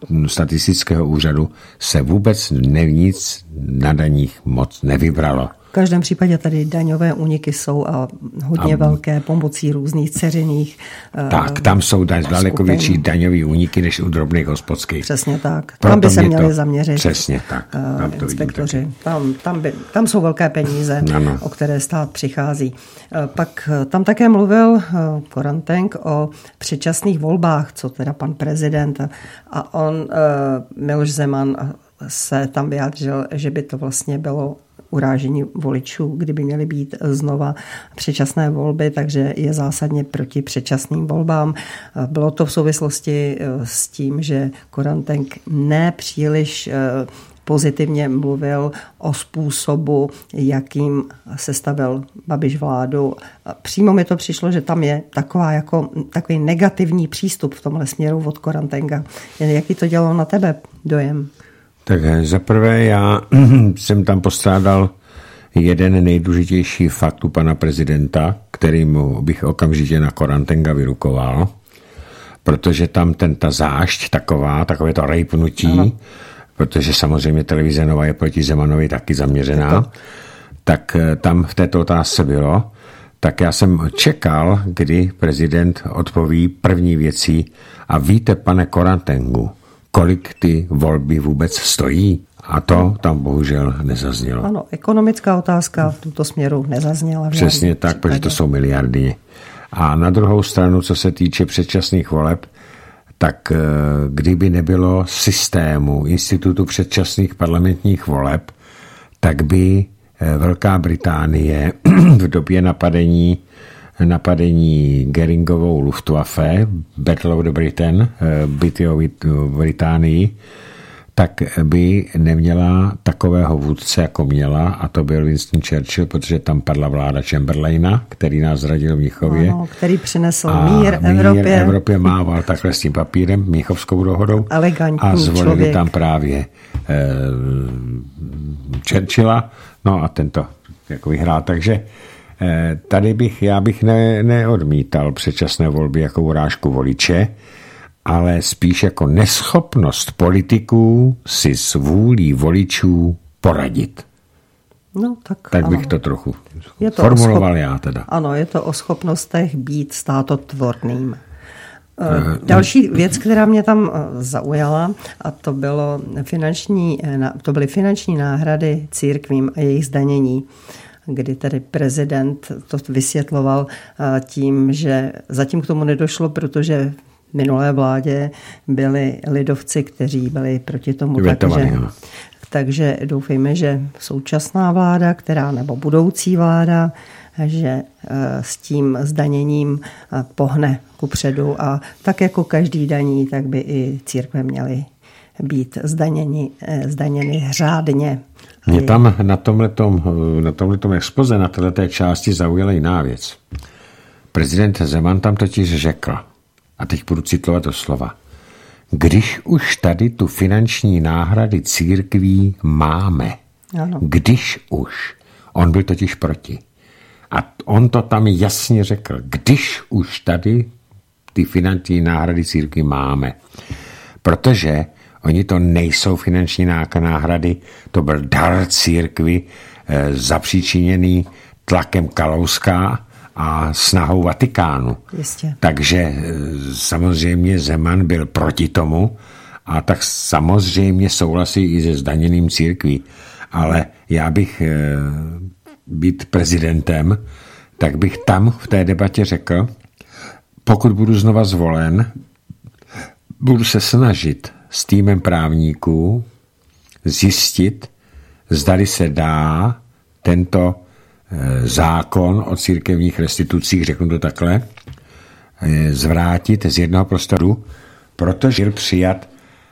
statistického úřadu se vůbec nic na daních moc nevybralo.
každém případě tady daňové úniky jsou a hodně velké pomocí různých dceřiných
tak, tam jsou daleko větší daňové úniky než u drobných hospodských.
Přesně tak. Tam by se měli zaměřit.
Přesně tak.
Inspektoři. Tam jsou velké peníze, o které stát přichází. Pak tam také mluvil Koranteng o předčasných volbách, co teda pan prezident a on, Miloš Zeman, se tam vyjádřil, že by to vlastně bylo urážení voličů, kdyby měly být znova předčasné volby, takže je zásadně proti předčasným volbám. Bylo to v souvislosti s tím, že Koranteng nepříliš pozitivně mluvil o způsobu, jakým sestavil Babiš vládu. Přímo mi to přišlo, že tam je takový negativní přístup v tomhle směru od Korantenga. Jaký to dělalo na tebe dojem?
Tak zaprvé já jsem tam postrádal jeden nejdůležitější fakt u pana prezidenta, kterýmu bych okamžitě na Korantenga vyrukoval, protože tam ta zášť takové to rejpnutí, protože samozřejmě televize Nova je proti Zemanovi taky zaměřená, tak tam v této otázce bylo, tak já jsem čekal, kdy prezident odpoví první věcí a víte, pane Korantengu, kolik ty volby vůbec stojí? A to tam bohužel nezaznělo.
Ano, ekonomická otázka v tomto směru nezazněla.
Přesně tak, protože to jsou miliardy. A na druhou stranu, co se týče předčasných voleb, tak kdyby nebylo systému institutu předčasných parlamentních voleb, tak by Velká Británie v době napadení Geringovou Luftwaffe, Battle of the Britain, bitvy o Británii, tak by neměla takového vůdce, jako měla, a to byl Winston Churchill, protože tam padla vláda Chamberlaina, který nás zradil v Mnichově.
Ano, který přinesl mír Evropě.
Evropě mával takhle s tím papírem, Mnichovskou dohodou.
Elegantní
a zvolili
člověk.
Tam právě Churchilla, no a tento jako vyhrál. Takže tady já bych neodmítal předčasné volby jako urážku voliče, ale spíš jako neschopnost politiků si s vůlí voličů poradit.
No,
tak bych to trochu formuloval já teda.
Ano, je to o schopnostech být státotvorným. Další věc, která mě tam zaujala, a to byly finanční náhrady církvím a jejich zdanění, kdy tedy prezident to vysvětloval tím, že zatím k tomu nedošlo, protože v minulé vládě byli lidovci, kteří byli proti tomu. Takže doufejme, že současná vláda, nebo budoucí vláda, že s tím zdaněním pohne kupředu a tak jako každý daní, tak by i církve měly být zdaněny řádně.
Mě tam na tomhletom expoze, na této části zaujala jiná věc. Prezident Zeman tam totiž řekl, a teď budu citovat to slova, když už tady tu finanční náhrady církví máme,
ano.
Když už, on byl totiž proti. A on to tam jasně řekl, když už tady ty finanční náhrady církví máme. Protože oni to nejsou finanční náhrady, to byl dar církvi zapříčiněný tlakem Kalouska a snahou Vatikánu.
Jistě.
Takže samozřejmě Zeman byl proti tomu a tak samozřejmě souhlasí i se zdaněným církví. Ale já bych být prezidentem, tak bych tam v té debatě řekl, pokud budu znova zvolen, budu se snažit s týmem právníků zjistit, zdali se dá tento zákon o církevních restitucích, řeknu to takhle, zvrátit z jednoho prostoru, protože byl přijat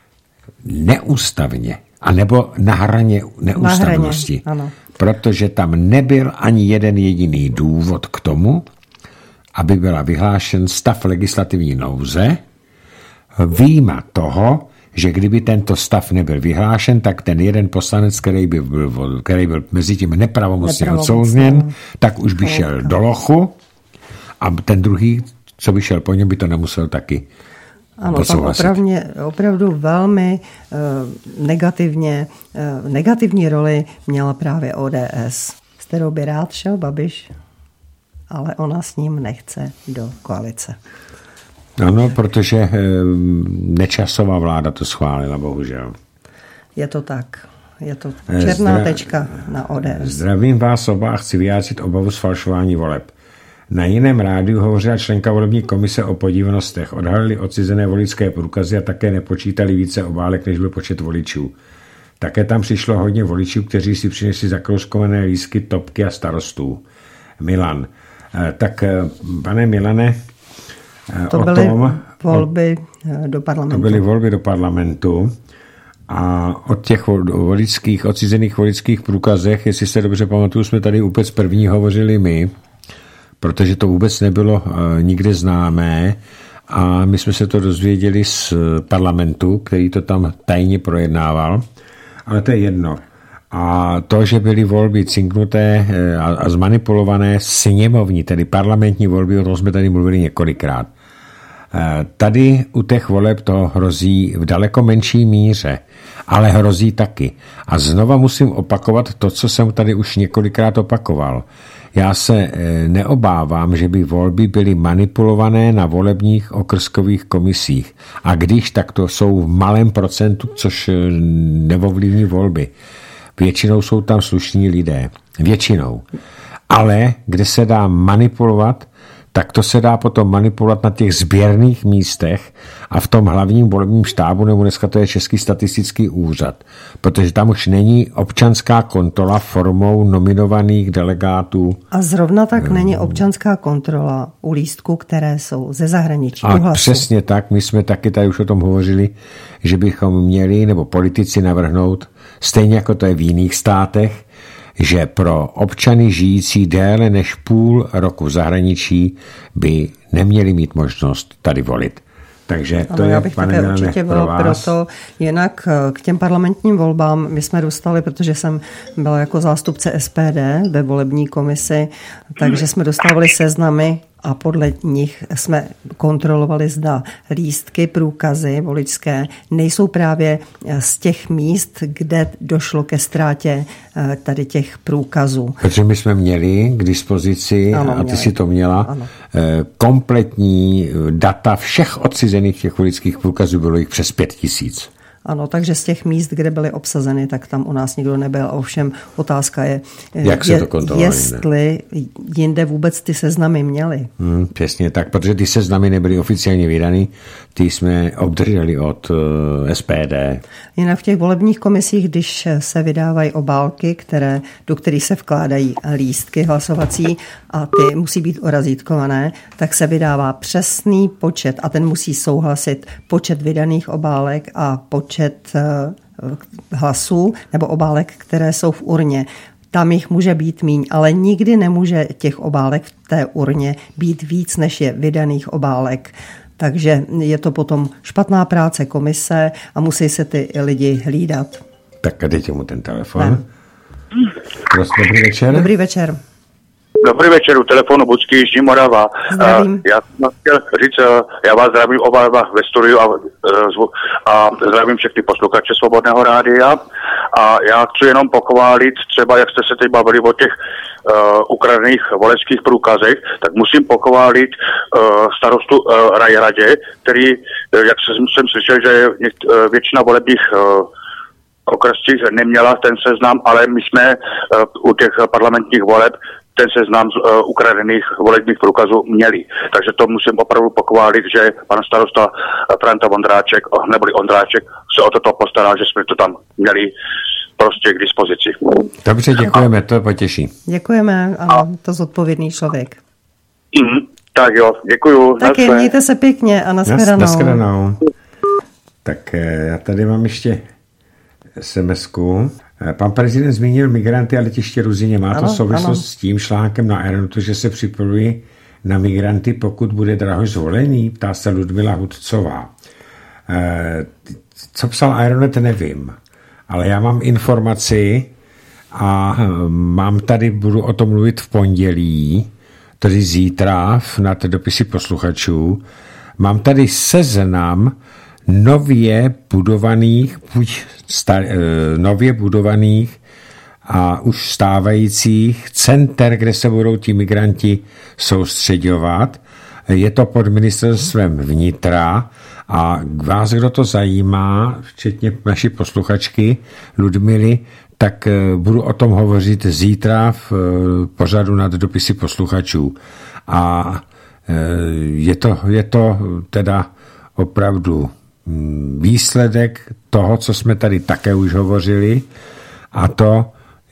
neústavně, anebo na hraně neústavnosti. Protože tam nebyl ani jeden jediný důvod k tomu, aby byla vyhlášen stav legislativní nouze, vyjma toho, že kdyby tento stav nebyl vyhlášen, tak ten jeden poslanec, který byl mezi tím nepravomocně odsouzen, tak už by šel do lochu a ten druhý, co by šel po něm, by to nemusel taky odsouhlasit.
Tam opravdu velmi negativní roli měla právě ODS. kterou by rád šel Babiš, ale ona s ním nechce do koalice.
Ano, protože Nečasová vláda to schválila, bohužel.
Je to tak. Je to černá tečka na ODS.
Zdravím vás oba a chci vyjádřit obavu z falšování voleb. Na jiném rádiu hovořila členka volební komise o podivnostech. Odhalili odcizené voličské průkazy a také nepočítali více obálek, než byl počet voličů. Také tam přišlo hodně voličů, kteří si přinesli zakroužkované lístky, topky a starostů. Milan. Tak, pane Milane,
to byly volby do parlamentu.
To byly volby do parlamentu a o těch odcizených voličských průkazech, jestli se dobře pamatuju, jsme tady vůbec první hovořili my, protože to vůbec nebylo nikde známé a my jsme se to dozvěděli z parlamentu, který to tam tajně projednával, ale to je jedno. A to, že byly volby cinknuté a zmanipulované sněmovní, tedy parlamentní volby, o tom jsme tady mluvili několikrát. Tady u těch voleb to hrozí v daleko menší míře, ale hrozí taky. A znova musím opakovat to, co jsem tady už několikrát opakoval. Já se neobávám, že by volby byly manipulované na volebních okrskových komisích. A když, tak to jsou v malém procentu, což neovlivní volby. Většinou jsou tam slušní lidé. Většinou. Ale kde se dá manipulovat, tak to se dá potom manipulovat na těch sběrných místech a v tom hlavním volebním štábu, nebo dneska to je Český statistický úřad, protože tam už není občanská kontrola formou nominovaných delegátů.
A zrovna tak není občanská kontrola u lístků, které jsou ze zahraničí.
A přesně tak, my jsme taky tady už o tom hovořili, že bychom měli, nebo politici navrhnout, stejně jako to je v jiných státech, že pro občany žijící déle než půl roku v zahraničí by neměli mít možnost tady volit. Takže to
já bych také určitě byla proto. Jinak k těm parlamentním volbám my jsme dostali, protože jsem byla jako zástupce SPD ve volební komisi, takže jsme dostávali seznamy a podle nich jsme kontrolovali, zda lístky, průkazy voličské nejsou právě z těch míst, kde došlo ke ztrátě tady těch průkazů.
Protože my jsme měli k dispozici, ano, a ty si to měla, ano, kompletní data všech odcizených těch voličských průkazů, bylo jich přes 5000.
Ano, takže z těch míst, kde byly obsazeny, tak tam u nás nikdo nebyl. Ovšem otázka je, jestli jinde vůbec ty seznamy měly.
Přesně tak, protože ty seznamy nebyly oficiálně vydány, ty jsme obdrželi od SPD.
Jinak v těch volebních komisích, když se vydávají obálky, do kterých se vkládají lístky hlasovací a ty musí být orazítkované, tak se vydává přesný počet a ten musí souhlasit počet vydaných obálek a počet hlasů nebo obálek, které jsou v urně. Tam jich může být míň, ale nikdy nemůže těch obálek v té urně být víc, než je vydaných obálek. Takže je to potom špatná práce komise a musí se ty lidi hlídat.
Tak a dejte mu ten telefon. Prostě dobrý večer.
Dobrý večer.
Dobrý večer, u telefonu Budsky, Jižní Morava.
Zdravím.
Já jsem chtěl říct, já vás zdravím oba ve studiu a zdravím všechny posluchače Svobodného rádia. A já chci jenom pochválit, třeba jak jste se teď bavili o těch ukradených voličských průkazech, tak musím pochválit starostu Rajradě, který, jak jsem slyšel, že většina volebních okrescích neměla ten seznam, ale my jsme u těch parlamentních voleb ten seznam ukradených volebních průkazů měli. Takže to musím opravdu pochválit, že pan starosta Franta Vondráček, neboli Ondráček, se o toto postaral, že jsme to tam měli prostě k dispozici.
Dobře, děkujeme, to potěší.
Děkujeme, ano, to zodpovědný člověk.
Tak jo, děkuju.
Taky mějte se pěkně a nashledanou.
Nashledanou. Tak já tady mám ještě SMS-ku. Pan prezident zmínil migranty a letiště Ruzyně. Má to souvislost s tím článkem na Aeronetu, že se připravují na migranty, pokud bude Drahoš zvolený? Ptá se Ludmila Hudcová. Co psal Aeronet, nevím. Ale já mám informaci a budu o tom mluvit v pondělí, tedy zítra nad dopisy posluchačů. Mám tady seznam nově budovaných a už stávajících center, kde se budou ti migranti soustředovat. Je to pod ministerstvem vnitra a vás, kdo to zajímá, včetně naší posluchačky Ludmily, tak budu o tom hovořit zítra v pořadu nad dopisy posluchačů. A je to teda opravdu výsledek toho, co jsme tady také už hovořili, a to,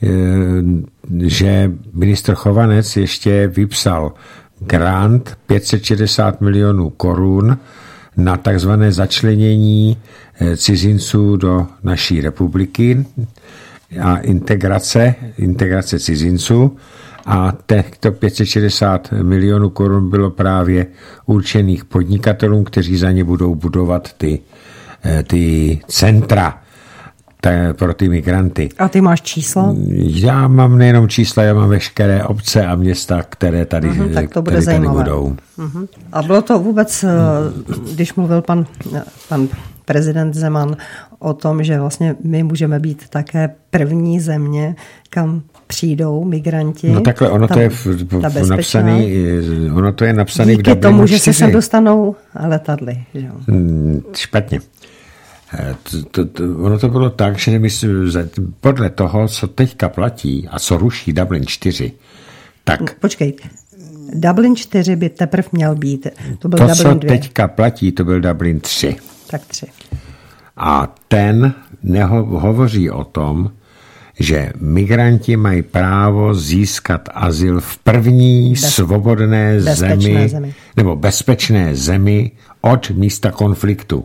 že ministr Chovanec ještě vypsal grant 560 milionů korun na takzvané začlenění cizinců do naší republiky a integrace cizinců. A těchto 560 milionů korun bylo právě určených podnikatelům, kteří za ně budou budovat ty centra pro ty migranty.
A ty máš čísla?
Já mám nejenom čísla, já mám veškeré obce a města, které tady,
tak to bude
tady budou.
A bylo to vůbec, když mluvil pan prezident Zeman o tom, že vlastně my můžeme být také první země, kam přijdou migranti.
No takhle, ono to je napsané v
Díky tomu, že se sem dostanou letadly. Že?
Špatně. Ono to bylo tak, že podle toho, co teďka platí a co ruší Dublin 4, tak...
Počkej, Dublin 4 by teprve měl být. To byl Dublin 2.
Co teďka platí, to byl Dublin 3.
Tak 3.
A ten hovoří o tom, že migranti mají právo získat azyl v první svobodné zemi nebo bezpečné zemi od místa konfliktu.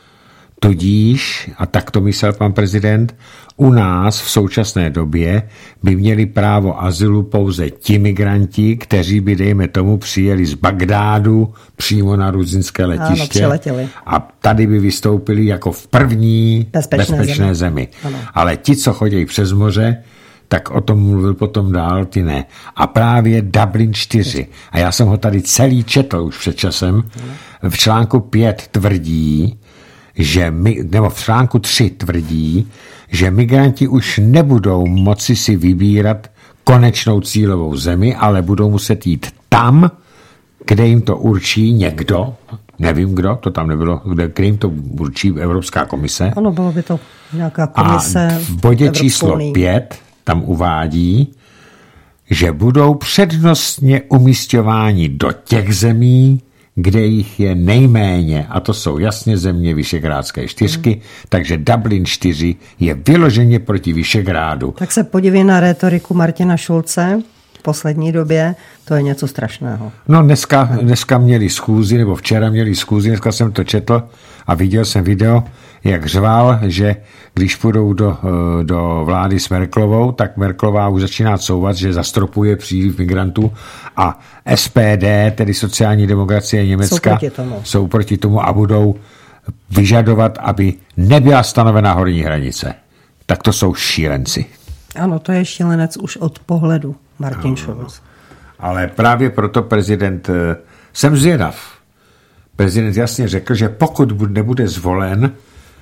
Tudíž, a tak to myslel pan prezident, u nás v současné době by měli právo azylu pouze ti migranti, kteří by, dejme tomu, přijeli z Bagdádu přímo na ruzinské letiště. A tady by vystoupili jako v první bezpečné zemi. Ale ti, co chodí přes moře, tak o tom mluvil potom dál, ty ne. A právě Dublin 4, a já jsem ho tady celý četl už před časem, v článku 5 tvrdí, nebo v článku 3 tvrdí, že migranti už nebudou moci si vybírat konečnou cílovou zemi, ale budou muset jít tam, kde jim to určí někdo, nevím kdo, to tam nebylo, kde jim to určí Evropská komise.
Ano, bylo by to nějaká komise.
A v bodě číslo 5 tam uvádí, že budou přednostně umisťováni do těch zemí, kde jich je nejméně, a to jsou jasně země Visegrádské 4, takže Dublin 4 je vyloženě proti Visegrádu.
Tak se podívej na rétoriku Martina Schulze v poslední době, to je něco strašného.
No dneska měli schůzi, nebo včera měli schůzi, dneska jsem to četl a viděl jsem video, jak řval, že když půjdou do vlády s Merkelovou, tak Merkelová už začíná couvat, že zastropuje příliv migrantů a SPD, tedy sociální demokracie Německa, jsou proti tomu a budou vyžadovat, aby nebyla stanovena horní hranice. Tak to jsou šílenci.
Ano, to je šílenec už od pohledu Martin Schulz.
Ale právě proto prezident, jsem zvědav. Prezident jasně řekl, že pokud bude zvolen,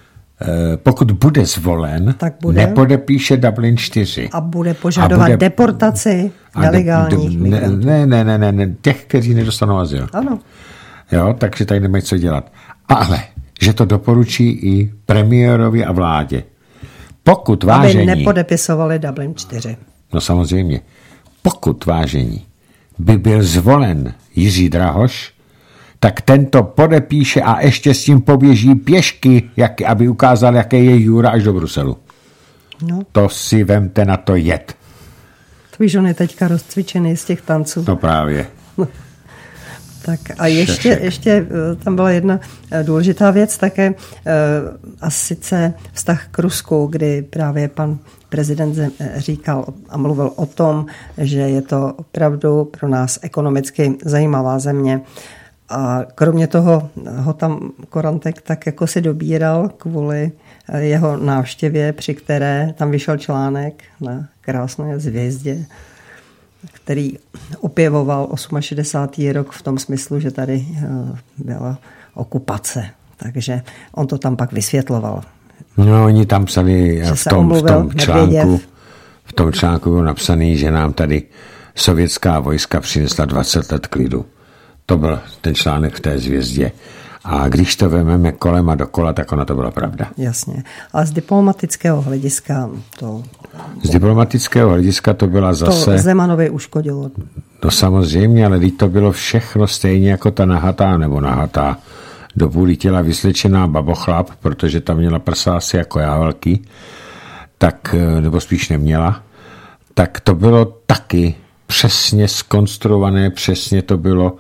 nepodepíše Dublin 4.
A bude požadovat deportaci nelegálních migrantů.
Ne, těch, kteří nedostanou azyl.
Ano.
Jo, takže tady nemají co dělat. Ale, že to doporučí i premiérovi a vládě. Pokud vážení...
Aby nepodepisovali Dublin 4.
No samozřejmě. Pokud vážení by byl zvolen Jiří Drahoš, tak tento podepíše a ještě s tím poběží pěšky, aby ukázal, jaké je Jura až do Bruselu.
No.
To si vemte na to jet.
To víš, on je teďka rozcvičený z těch tanců.
No právě.
Tak a ještě tam byla jedna důležitá věc také, a sice vztah k Rusku, kdy právě pan prezident říkal a mluvil o tom, že je to opravdu pro nás ekonomicky zajímavá země. A kromě toho ho tam Korantek tak jako si dobíral kvůli jeho návštěvě, při které tam vyšel článek na Krásné hvězdě, který opěvoval 68. rok v tom smyslu, že tady byla okupace. Takže on to tam pak vysvětloval.
No, oni tam psali v tom článku bylo napsané, že nám tady sovětská vojska přinesla 20 let klidu. To byl ten článek v té zvězdě. A když to vezmeme kolem a dokola, tak ona to byla pravda.
Jasně. A z diplomatického hlediska to...
Z diplomatického hlediska to byla zase...
To Zemanovi uškodilo.
No samozřejmě, ale teď to bylo všechno stejně jako ta nahatá do půli těla vyslečená babochlap, protože tam měla prsa asi jako já velký, tak, nebo spíš neměla, tak to bylo taky přesně zkonstruované, přesně to bylo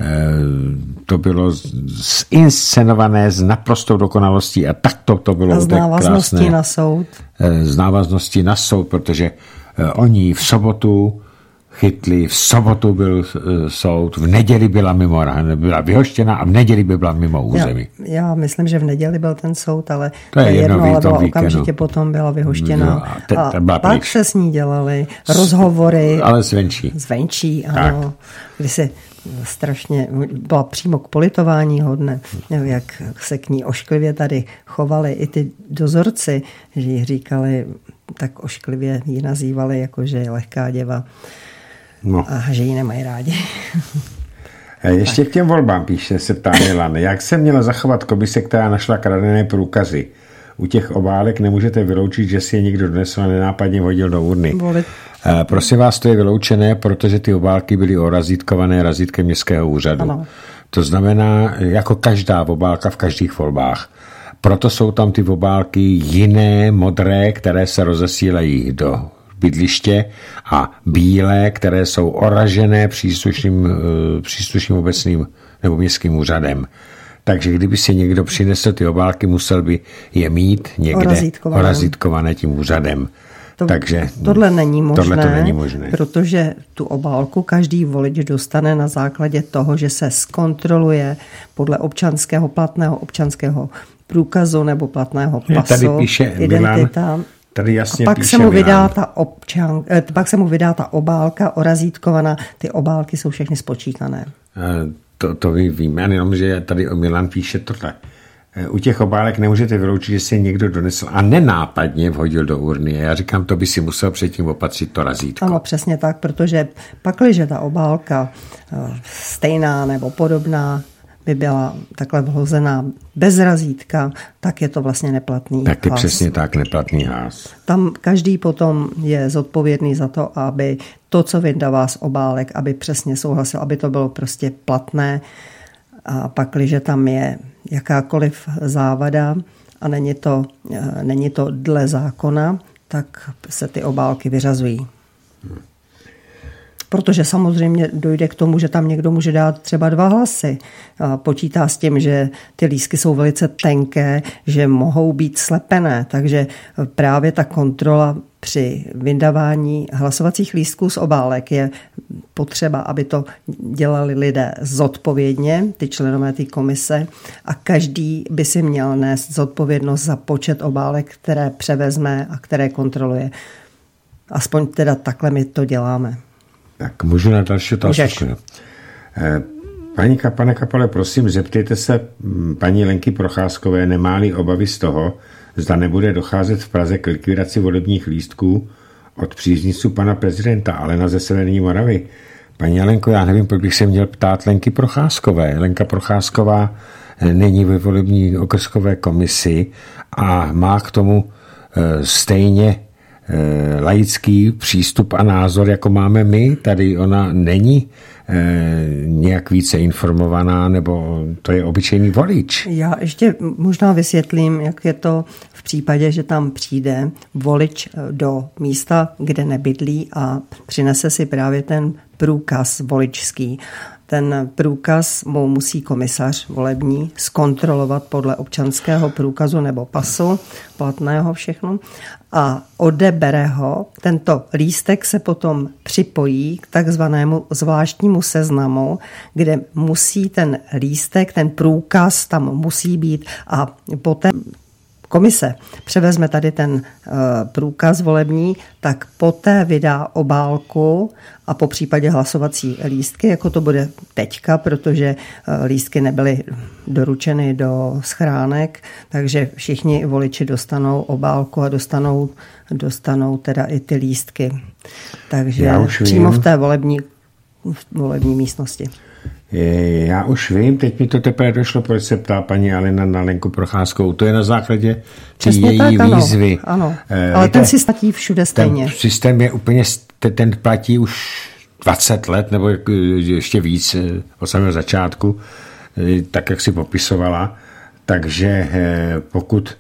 zinscenované s naprostou dokonalostí a tak to bylo.
A z návazností na soud.
Z návazností na soud, protože oni v sobotu chytli, v sobotu byl soud, v neděli byla vyhoštěna a v neděli by byla mimo území.
Já myslím, že v neděli byl ten soud, ale
to je jedno,
ale byla okamžitě potom byla vyhoštěna. A pak se s ní dělali rozhovory.
Ale zvenčí.
Zvenčí, ano. Kdy se strašně byla přímo k politování hodné, jak se k ní ošklivě tady chovali i ty dozorci, že jí říkali, tak ošklivě ji nazývali, jako že je lehká děva. No. A že ji nemají rádi.
Ještě k těm volbám píše, se ptá Milan. Jak se měla zachovat komise, která našla kradené průkazy? U těch obálek nemůžete vyloučit, že si je někdo donesl a nenápadně hodil do urny. Prosím vás, to je vyloučené, protože ty obálky byly orazítkované razítkem městského úřadu. Ano. To znamená, jako každá obálka v každých volbách. Proto jsou tam ty obálky jiné, modré, které se rozesílají do bydliště a bílé, které jsou oražené příslušným obecným nebo městským úřadem. Takže kdyby si někdo přinesl ty obálky, musel by je mít někde orazítkované tím úřadem.
Tohle není možné, protože tu obálku každý volič dostane na základě toho, že se zkontroluje podle platného občanského průkazu nebo platného pasu,
tady píše
identita.
Milan, tady jasně
pak se mu vydá ta obálka orazítkovaná. Ty obálky jsou všechny spočítané.
To vím, jenom, že tady Milan píše tohle. U těch obálek nemůžete vyloučit, že si někdo donesl a nenápadně vhodil do urny. Já říkám, to by si musel předtím opatřit to razítko.
Ano, přesně tak, protože pakliže ta obálka stejná nebo podobná by byla takhle vhozená bez razítka, tak je to vlastně neplatný
tak je
hlas.
Přesně tak, neplatný hlas.
Tam každý potom je zodpovědný za to, aby to, co vydává z obálek, aby přesně souhlasil, aby to bylo prostě platné. A pakliže tam je jakákoliv závada a není to dle zákona, tak se ty obálky vyřazují. Protože samozřejmě dojde k tomu, že tam někdo může dát třeba 2 hlasy. A počítá s tím, že ty lístky jsou velice tenké, že mohou být slepené. Takže právě ta kontrola při vydávání hlasovacích lístků z obálek je potřeba, aby to dělali lidé zodpovědně, ty členové té komise, a každý by si měl nést zodpovědnost za počet obálek, které převezme a které kontroluje. Aspoň teda takhle my to děláme.
Tak můžu na další otázku. Pane Kapale, prosím, zeptejte se paní Lenky Procházkové, nemá-li obavy z toho, zda nebude docházet v Praze k likvidaci volebních lístků od příznivců pana prezidenta Alena ze Severní Moravy. Paní Alenko, já nevím, proč bych se měl ptát Lenky Procházkové. Lenka Procházková není ve volební okrskové komisi a má k tomu stejně laický přístup a názor, jako máme my. Tady ona není nějak více informovaná, nebo to je obyčejný volič.
Já ještě možná vysvětlím, jak je to v případě, že tam přijde volič do místa, kde nebydlí a přinese si právě ten průkaz voličský. Ten průkaz mu musí komisař volební zkontrolovat podle občanského průkazu nebo pasu, platného všechno, a odebere ho. Tento lístek se potom připojí k takzvanému zvláštnímu seznamu, kde musí ten lístek, ten průkaz tam musí být, a poté komise převezme tady ten průkaz volební, tak poté vydá obálku a po případě hlasovací lístky, jako to bude teďka, protože lístky nebyly doručeny do schránek, takže všichni voliči dostanou obálku a dostanou teda i ty lístky. Takže přímo v té volební místnosti.
Já už vím, teď mi to teprve došlo, proč se ptá paní Alena na Lenku Procházkovou. To je na základě její výzvy.
Ano. Ale ten si platí všude stejně.
Ten systém je úplně, ten platí už 20 let, nebo ještě víc od samého začátku, tak, jak si popisovala. Takže pokud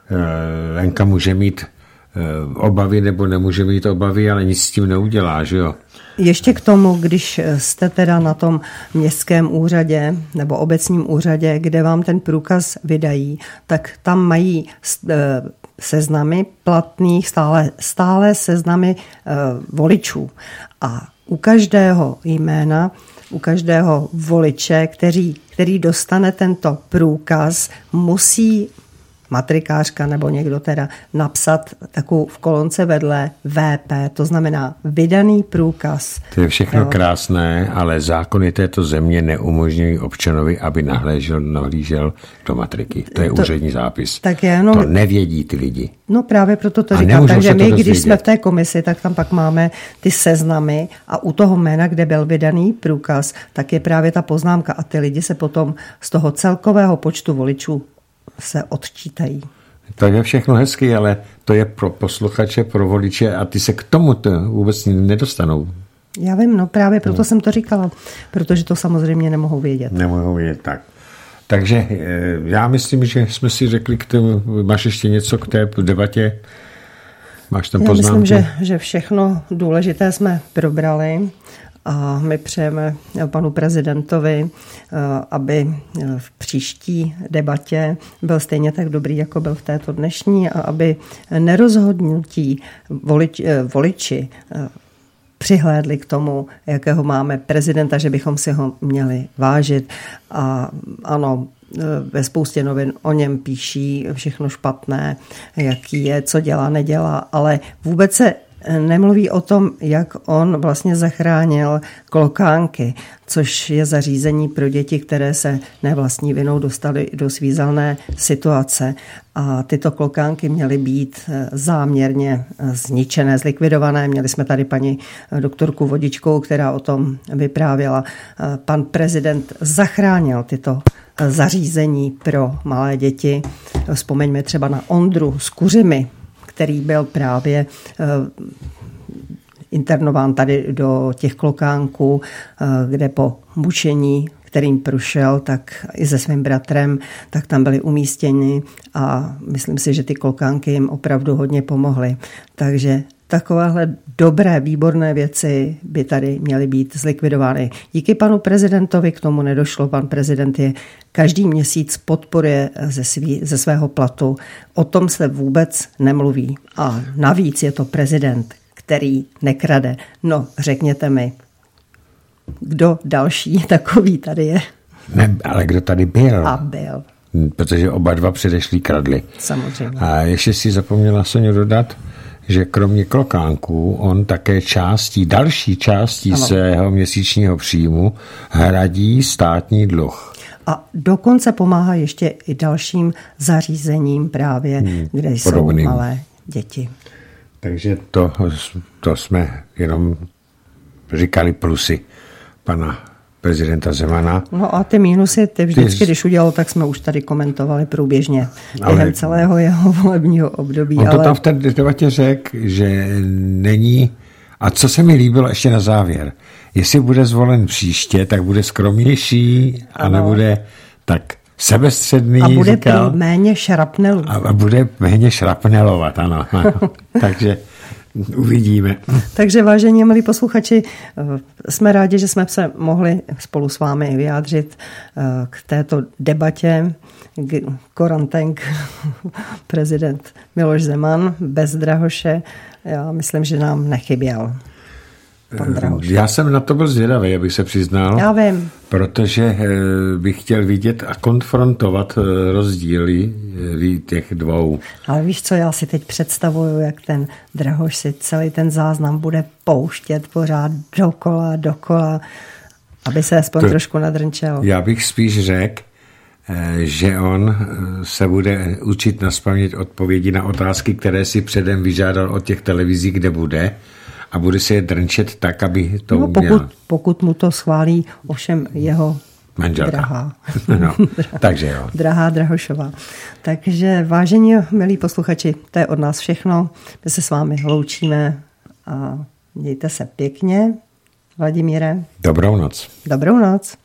Lenka může mít obavy nebo nemůže mít obavy, ale nic s tím neudělá, že jo?
Ještě k tomu, když jste teda na tom městském úřadě nebo obecním úřadě, kde vám ten průkaz vydají, tak tam mají seznamy platných, stále seznamy voličů. A u každého jména, u každého voliče, který dostane tento průkaz, musí matrikářka nebo někdo teda napsat takovou v kolonce vedle VP, to znamená vydaný průkaz.
To je všechno krásné, ale zákony této země neumožňují občanovi, aby nahlížel do matriky. To je úřední zápis.
Tak jenom,
to nevědí ty lidi.
No právě proto to říkám. Takže my, když jsme v té komisi, tak tam pak máme ty seznamy a u toho jména, kde byl vydaný průkaz, tak je právě ta poznámka a ty lidi se potom z toho celkového počtu voličů se odčítají.
To je všechno hezky, ale to je pro posluchače, pro voliče a ty se k tomu vůbec nedostanou.
Já vím, no právě proto jsem to říkala, protože to samozřejmě nemohou vědět.
Nemohou vědět, tak. Takže já myslím, že jsme si řekli k tomu, máš ještě něco k té debatě? Máš tam poznámky?
Myslím, že všechno důležité jsme probrali. A my přejeme panu prezidentovi, aby v příští debatě byl stejně tak dobrý, jako byl v této dnešní, a aby nerozhodnutí voliči přihlédli k tomu, jakého máme prezidenta, že bychom si ho měli vážit. A ano, ve spoustě novin o něm píší všechno špatné, jaký je, co dělá, nedělá, ale vůbec se nemluví o tom, jak on vlastně zachránil klokánky, což je zařízení pro děti, které se nevlastní vinou dostaly do svízelné situace. A tyto klokánky měly být záměrně zničené, zlikvidované. Měli jsme tady paní doktorku Vodičkovou, která o tom vyprávěla. Pan prezident zachránil tyto zařízení pro malé děti. Vzpomeňme třeba na Ondru s kuřimi, který byl právě internován tady do těch klokánků, kde po mučení, kterým prošel, tak i se svým bratrem, tak tam byli umístěni a myslím si, že ty klokánky jim opravdu hodně pomohly. Takže takovéhle dobré, výborné věci by tady měly být zlikvidovány. Díky panu prezidentovi k tomu nedošlo. Pan prezident je každý měsíc podporuje ze svého platu. O tom se vůbec nemluví. A navíc je to prezident, který nekrade. No, řekněte mi, kdo další takový tady je?
Ne, ale kdo tady byl?
A byl.
Protože oba dva předešlí kradli.
Samozřejmě.
A ještě si zapomněla Soňo dodat, že kromě klokánků on také další částí svého měsíčního příjmu hradí státní dluh.
A dokonce pomáhá ještě i dalším zařízením právě, kde jsou malé děti.
Takže to jsme jenom říkali plusy pana prezidenta Zemana.
No a ty mínusy, vždycky, když udělal, tak jsme už tady komentovali průběžně během celého jeho volebního období.
On to tam v té debatě řekl, že není. A co se mi líbilo ještě na závěr, jestli bude zvolen příště, tak bude skromnější a nebude tak sebestředný.
A bude méně šrapnelů.
A bude méně šrapnelovat, ano. Takže uvidíme.
Takže vážení milí posluchači, jsme rádi, že jsme se mohli spolu s vámi vyjádřit k této debatě. Korantenk, prezident Miloš Zeman bez Drahoše, já myslím, že nám nechyběl. pan Drahoš?
Já jsem na to byl zvědavý, abych se přiznal.
Já vím.
Protože bych chtěl vidět a konfrontovat rozdíly těch dvou.
Ale víš co, já si teď představuju, jak ten Drahoš si celý ten záznam bude pouštět pořád dokola, aby se aspoň trošku nadrnčel.
Já bych spíš řekl, že on se bude učit nazpaměť odpovědi na otázky, které si předem vyžádal od těch televizí, kde bude, a bude se je drnčet tak, aby to uměl.
Pokud mu to schválí ovšem jeho
manželka.
Drahá.
No, takže jo.
Drahá Drahošová. Takže vážení, milí posluchači, to je od nás všechno. My se s vámi loučíme a mějte se pěkně. Vladimíre.
Dobrou noc.
Dobrou noc.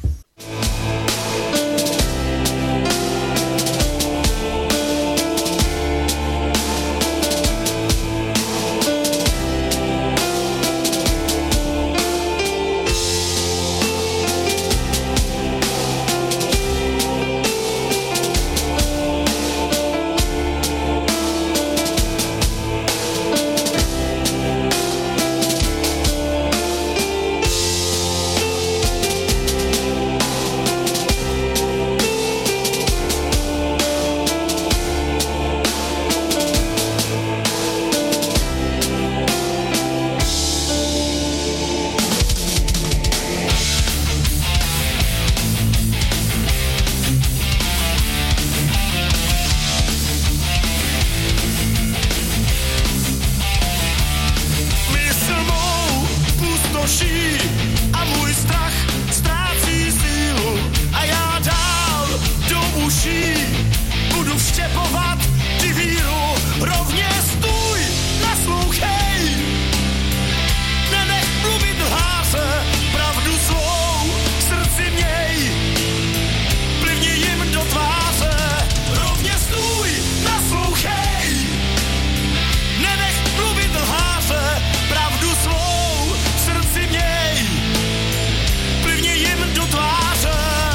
A můj strach ztrácí sílu a já dál do uší budu vštěpovat ty víru. Rovně stůj, naslouchej, nenech mluvit lháře, pravdu svou v srdci měj, plivni jim do tváře. Rovně stůj, naslouchej, nenech mluvit lháře, pravdu svou v srdci měj, plivni jim do tváře.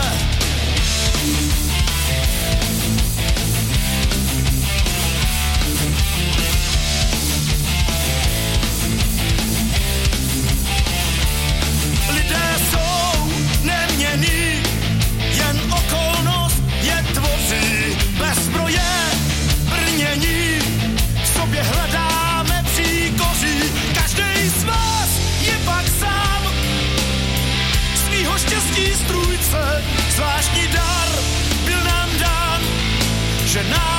Lidé jsou neměnní, jen okolnost je tvoří. Bez zbroje brnění v sobě hledáme příkoří. Každej z vás je pak sám svýho štěstí strůjce. Zvláštní dar byl nám dán, že nás